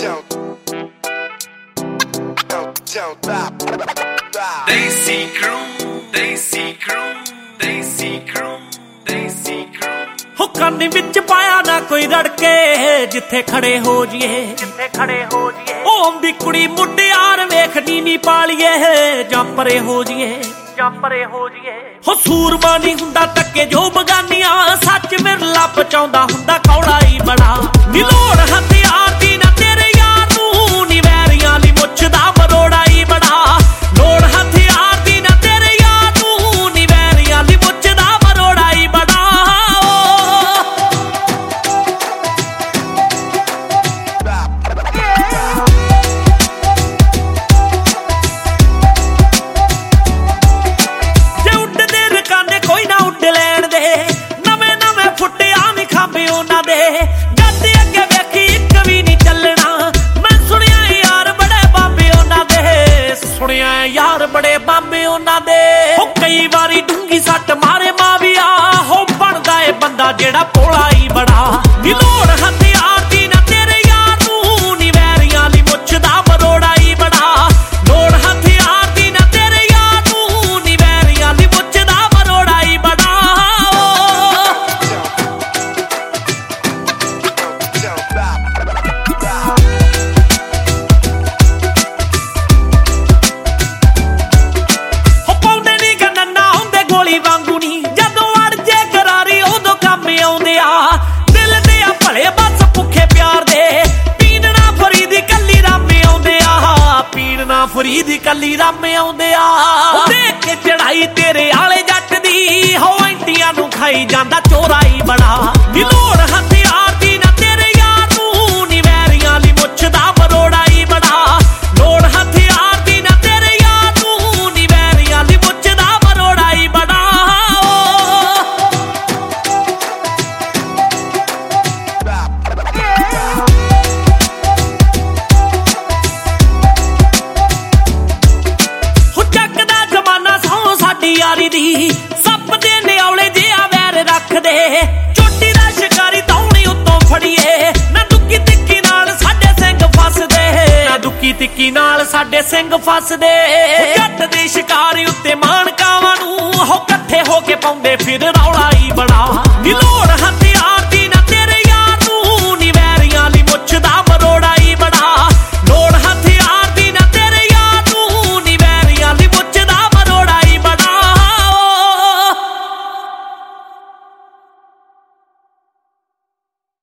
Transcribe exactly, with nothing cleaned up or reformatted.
Desi crew, Desi crew, Desi crew, Desi crew। ਹੋ ਕੰਨ ਵਿੱਚ ਪਾਇਆ ਨਾ ਕੋਈ ਰੜਕੇ, ਜਿੱਥੇ ਖੜੇ ਹੋ ਜੀਏ, ਜਿੱਥੇ ਖੜੇ ਹੋ ਜੀਏ। ਉਹ ਆਉਂਦੀ ਕੁੜੀ ਮੁਟਿਆਰ ਵੇਖਣੀ ਨੀ ਪਾਲੀਏ, ਜਾਂ ਪਰੇ ਹੋ ਜੀਏ, ਜਾਂ ਪਰੇ ਹੋ ਜੀਏ। ਹੋ ਸੂਰਮਾ ਨੀ ਹੁੰਦਾ ਟੱਕੇ ਜੋ ਬਗਾਨੀਆਂ, ਸੱਚ ਵਿਰਲਾ ਪਚਾਉਂਦਾ ਹੁੰਦਾ ਕੌੜਾ ਹੀ ਬੜਾ। ਨੀ ਲੋੜ ਹਥਿਆਰ ਦੀ ਨਾ ਤੇਰੇ ਯਾਰ ਨੂੰ, ਨੀ ਵੈਰੀਆਂ ਲਈ ਮੁੱਛ ਦਾ ਮਰੋੜਾ ਹੀ ਬੜਾ। ਲੋੜ ਹਥਿਆਰ ਦੀ ਨਾ ਤੇਰੇ ਯਾਰ ਨੂੰ, ਨੀ ਵੈਰੀਆਂ ਲਈ ਮੁੱਛ ਦਾ ਮਰੋੜਾ ਹੀ ਬੜਾ। ਜੇ ਉੱਡਦੇ ਰਕਾਨੇ ਕੋਈ ਨਾ ਉੱਡ ਲੈਣ ਦੇ, ਨਵੇਂ ਨਵੇਂ ਫੁੱਟਿਆ ਨੀ ਖਾਂਬੇ ਉਹਨਾਂ ਦੇ। ਜੱਟ ਅੱਗੇ ਵੇਖੀ ਇੱਕ ਵੀ ਨੀ ਚੱਲਣਾ, ਮੈਂ ਸੁਣਿਆ ਯਾਰ ਬੜੇ ਬਾਬੇ ਉਹਨਾਂ ਦੇ, ਸੁਣਿਆ ਯਾਰ ਬੜੇ ਬਾਬੇ ਉਹਨਾਂ ਦੇ। ਹੋ ਕਈ ਵਾਰੀ ਡੂੰਗੀ ਸੱਟ ਮਾਰੇ ਮਾਵੀਆ, ਹੋ ਬਣਦਾ ਏ ਬੰਦਾ ਜਿਹੜਾ ਭੋਲਾ ਹੀ ਬੜਾ। ਨੀ ਲੋੜ ਹਥਿਆਰ ਦੀ ਨਾ ਤੇਰੇ ਯਾਰ ਨੂੰ, ਨੀ ਵੈਰੀਆਂ ਲਈ ਮੁੱਛ ਦਾ ਮਰੋੜਾ ਹੀ ਬੜਾ। ਲੋੜ ਹਥਿਆਰ ਦੀ ਨਾ ਤੇਰੇ ਯਾਰ ਨੂੰ, ਨੀ ਵੈਰੀਆਂ ਲਈ ਮੁੱਛ ਦਾ ਮਰੋੜਾ ਹੀ ਬੜਾ। ਹੋ ਪਾਉਂਦੇ ਨੀ ਗੰਨਾ ਹੁੰਦੇ ਗੋਲੀ ਵਾਂਗੂ ਨੀ, ਜਦੋਂ ਅੜ ਜੇ ਕਰਾਰੀ ਉਦੋਂ ਕੰਮ ਆਉਂਦੇ ਆ। ਦਿਲ ਦੇ ਆ ਭਲੇ ਬਸ ਭੁੱਖੇ ਪਿਆਰ ਦੇ, ਪੀਣ ਨਾ ਫਰੀਦੀ ਕੱਲੀ ਰਾਮੇ ਆਉਂਦੇ ਆ, ਪੀਣ ਨਾ ਫਰੀਦੀ ਕੱਲੀ ਰਾਮੇ ਆਉਂਦੇ ਆ। ਦੇਖ ਕੇ ਚੜਾਈ ਤੇਰੇ ਆਲੇ ਜੱਟ ਦੀ, ਹੋ ਐਂਟੀਆਂ ਨੂੰ ਖਾਈ ਜਾਂਦਾ ਚੋਰਾ ਹੀ ਬੜਾ। ਨੀ ਲੋੜ ਹਥਿਆਰ ਦੀ ਨਾ ਤੇਰੇ ਯਾਰ ਨੂੰ, ਨੀ ਵੈਰੀਆਂ ਲਈ ਮੁੱਛ ਦਾ ਮਰੋੜਾ ਹੀ ਬੜਾ। ਲੋੜ ਹਥਿਆਰ ਦੀ ਨਾ ਤੇਰੇ ਯਾਰ ਨੂੰ, ਨੀ ਵੈਰੀਆਂ ਲਈ ਮੁੱਛ ਦਾ ਮਰੋੜਾ ਹੀ ਬੜਾ। ਹੋ ਚੱਕ ਦਾ ਜ਼ਮਾਨਾ ਸਹੁੰ ਸਾਡੀ ਯਾਰੀ ਦੀ, ਸੱਪ ਦੇ ਨਿਆਉਲੇ ਜਿਹਾ ਵੈਰ ਰੱਖਦੇ। ਚੋਟੀ ਦਾ ਸ਼ਿਕਾਰੀ ਦੌਣੀ ਉੱਤੋਂ ਫੜੀਏ, ਨਾ ਦੁੱਕੀ ਤਿੱਕੀ ਨਾਲ ਸਾਡੇ ਸਿੰਘ ਫਸਦੇ, ਨਾ ਦੁੱਕੀ ਤਿੱਕੀ ਨਾਲ ਸਾਡੇ ਸਿੰਘ ਫਸਦੇ। ਜੱਟ ਦੇ ਸ਼ਿਕਾਰੀ ਉੱਤੇ ਮਾਣਕਾਵਾਂ ਨੂੰ, ਹੋ ਇਕੱਠੇ ਹੋ ਕੇ ਪਾਉਂਦੇ ਫਿਰ ਰੌਲਾ